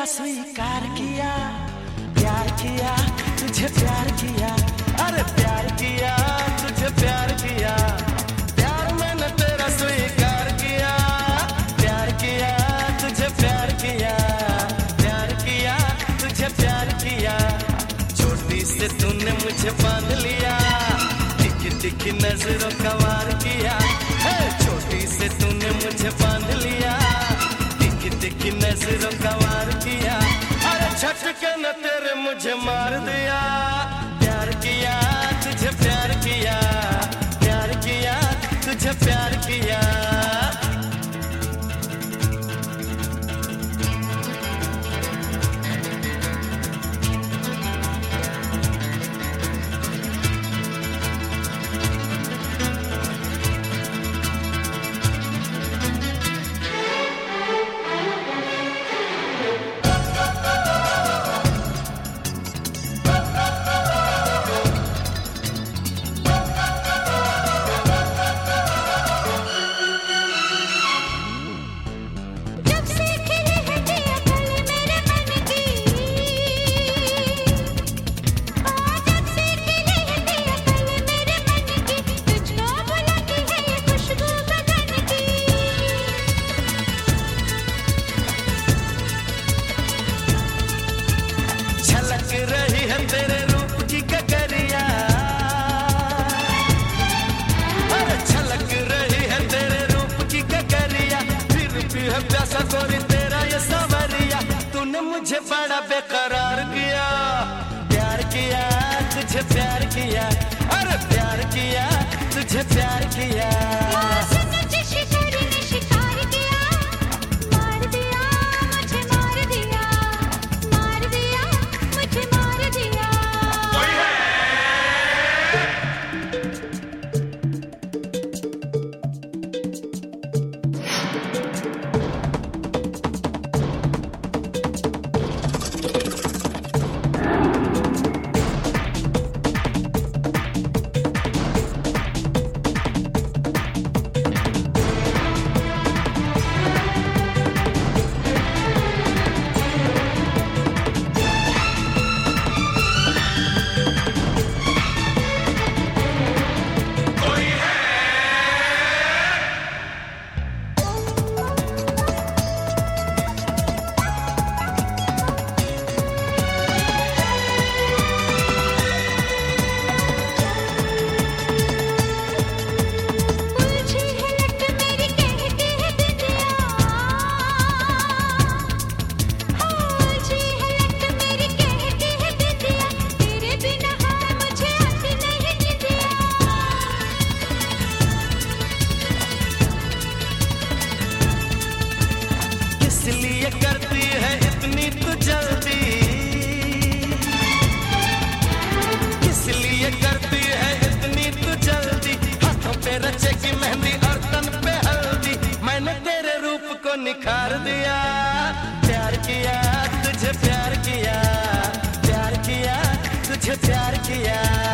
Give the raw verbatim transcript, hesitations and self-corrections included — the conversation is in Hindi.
तेरा स्वीकार किया, प्यार किया, तुझे प्यार किया, अरे प्यार किया, तुझे प्यार किया, प्यार मैंने तेरा स्वीकार किया, प्यार किया, तुझे प्यार किया, प्यार किया, तुझे प्यार किया। छोटी से तूने मुझे बांध लिया, तिखी तिखी नजरों का वार किया, छोटी से तूने मुझे बांध लिया, तिखी तिखी नजरों का वार किया, अरे झटके न तेरे मुझे मार दिया। प्यार किया, तुझे प्यार किया, प्यार किया, तुझे प्यार किया। रही है तेरे रूप की ककरिया, अरे छलक रही है तेरे रूप की ककरिया, फिर भी है प्यासा कोरी तेरा ये सवरिया। तूने मुझे बड़ा बेकरार किया, प्यार किया, तुझे प्यार किया, अरे प्यार किया, तुझे प्यार किया। इसलिए करती है इतनी तू जल्दी, इसलिए करती है इतनी तू जल्दी, हाथों पे रचे की मेहंदी और तन पे हल्दी, मैंने तेरे रूप को निखार दिया। प्यार किया, तुझे प्यार किया, प्यार किया, तुझे प्यार किया।